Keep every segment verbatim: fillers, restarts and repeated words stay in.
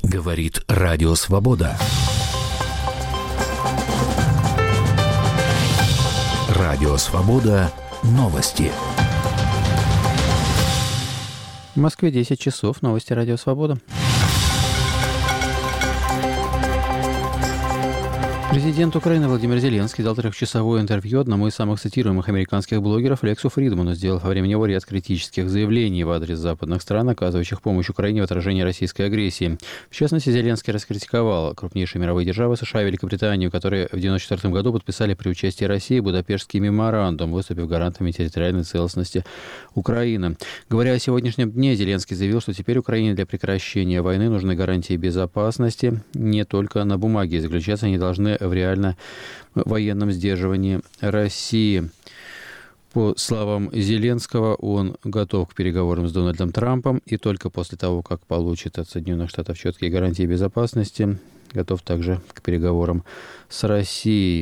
Говорит Радио Свобода. Радио Свобода. Новости. В Москве десять часов. Новости Радио Свобода. Президент Украины Владимир Зеленский дал трехчасовое интервью одному из самых цитируемых американских блогеров Лексу Фридману, сделав во время него ряд критических заявлений в адрес западных стран, оказывающих помощь Украине в отражении российской агрессии. В частности, Зеленский раскритиковал крупнейшие мировые державы США и Великобританию, которые в девяносто четвёртом году подписали при участии России Будапештский меморандум, выступив гарантами территориальной целостности Украины. Говоря о сегодняшнем дне, Зеленский заявил, что теперь Украине для прекращения войны нужны гарантии безопасности не только на бумаге, и заключаться они должны в реально военном сдерживании России. По словам Зеленского, он готов к переговорам с Дональдом Трампом, и только после того, как получит от Соединенных Штатов четкие гарантии безопасности, готов также к переговорам с Россией.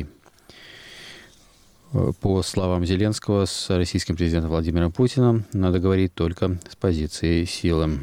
По словам Зеленского, с российским президентом Владимиром Путиным надо говорить только с позиции силы.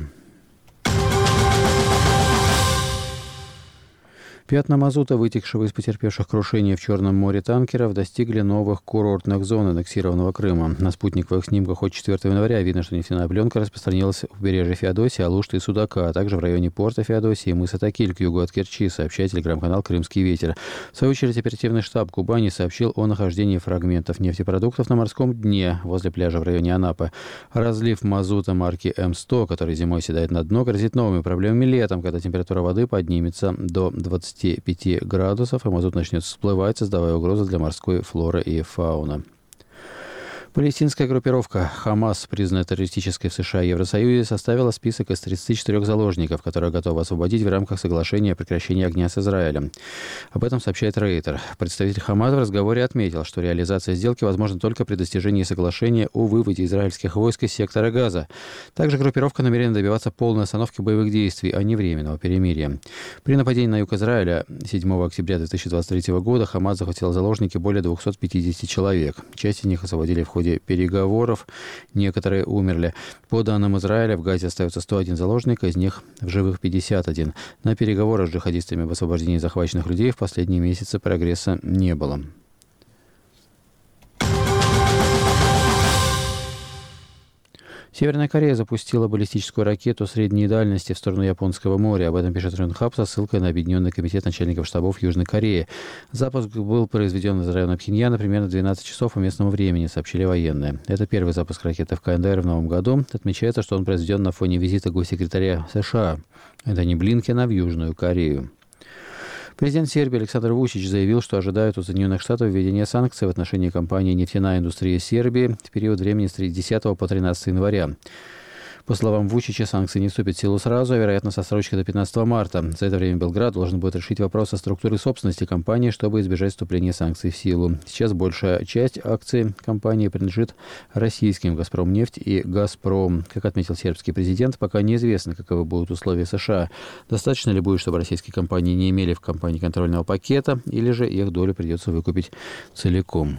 Пятна мазута, вытекшего из потерпевших крушение в Черном море танкеров, достигли новых курортных зон аннексированного Крыма. На спутниковых снимках от четвёртого января видно, что нефтяная пленка распространилась в побережье Феодосии, Алушты и Судака, а также в районе порта Феодосии и мыса Такиль к югу от Керчи, сообщает телеграм-канал «Крымский ветер». В свою очередь, оперативный штаб Кубани сообщил о нахождении фрагментов нефтепродуктов на морском дне возле пляжа в районе Анапы. Разлив мазута марки эм сто, который зимой седает на дно, грозит новыми проблемами летом, когда температура воды поднимется до двадцати пяти градусов, и мазут начнет всплывать, создавая угрозу для морской флоры и фауны. Палестинская группировка «Хамас», признанная террористической в США и Евросоюзе, составила список из тридцати четырёх заложников, которые готовы освободить в рамках соглашения о прекращении огня с Израилем. Об этом сообщает Рейтер. Представитель «Хамас» в разговоре отметил, что реализация сделки возможна только при достижении соглашения о выводе израильских войск из сектора Газа. Также группировка намерена добиваться полной остановки боевых действий, а не временного перемирия. При нападении на юг Израиля седьмого октября две тысячи двадцать третьего года «Хамас» захватил заложники более двухсот пятидесяти человек. Часть из них освободили в ходе переговоров, некоторые умерли. По данным Израиля, в Газе остается сто один заложник, из них в живых пятьдесят один. На переговорах с джихадистами об освобождении захваченных людей в последние месяцы прогресса не было. Северная Корея запустила баллистическую ракету средней дальности в сторону Японского моря. Об этом пишет Ренхаб со ссылкой на Объединенный комитет начальников штабов Южной Кореи. Запуск был произведен из района Пхеньяна примерно двенадцать часов по местному времени, сообщили военные. Это первый запуск ракеты в КНДР в новом году. Отмечается, что он произведен на фоне визита госсекретаря США Энтони Блинкена в Южную Корею. Президент Сербии Александр Вучич заявил, что ожидает от Соединенных Штатов введения санкций в отношении компании «Нефтяная индустрия Сербии» в период времени с десятого по тринадцатое января. По словам Вучича, санкции не вступят в силу сразу, а, вероятно, со строчкой до пятнадцатого марта. За это время Белград должен будет решить вопрос о структуре собственности компании, чтобы избежать вступления санкций в силу. Сейчас большая часть акций компании принадлежит российским «Газпромнефть» и «Газпром». Как отметил сербский президент, пока неизвестно, каковы будут условия США. Достаточно ли будет, чтобы российские компании не имели в компании контрольного пакета, или же их долю придется выкупить целиком.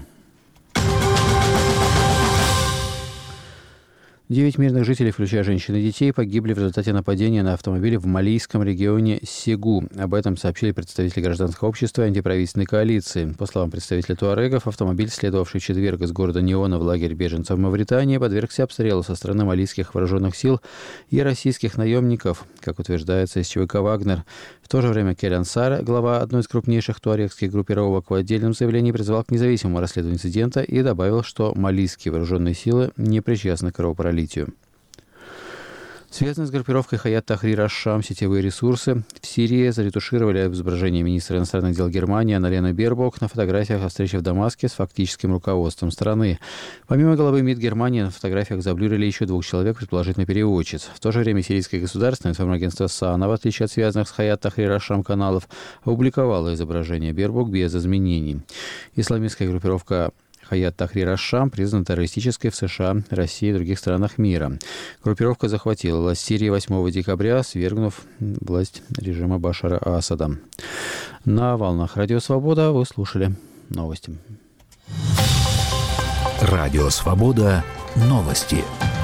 Девять мирных жителей, включая женщин и детей, погибли в результате нападения на автомобили в малийском регионе Сегу. Об этом сообщили представители гражданского общества и антиправительственной коалиции. По словам представителей туарегов, автомобиль, следовавший в четверг из города Неона в лагерь беженцев в Мавритании, подвергся обстрелу со стороны малийских вооруженных сил и российских наемников, как утверждается из ЧВК «Вагнер». В то же время Келян Сар, глава одной из крупнейших туарегских группировок, в отдельном заявлении призвал к независимому расследованию инцидента и добавил, что малийские вооруженные силы не причастны к кровопролитию. Связанные с группировкой Хаят Тахрир аш-Шам сетевые ресурсы в Сирии заретушировали изображение министра иностранных дел Германии Анналены Бербок на фотографиях о встрече в Дамаске с фактическим руководством страны. Помимо главы МИД Германии, на фотографиях заблюрили еще двух человек, предположительно переводчиц. В то же время сирийское государственное информагентство САНА, в отличие от связанных с Хаят Тахрир аш-Шам каналов, опубликовало изображение Бербок без изменений. Исламистская группировка Хаят Тахрир аш-Шам признана террористической в США, России и других странах мира. Группировка захватила власть Сирии восьмого декабря, свергнув власть режима Башара Асада. На волнах Радио Свобода вы слушали новости. Радио Свобода. Новости.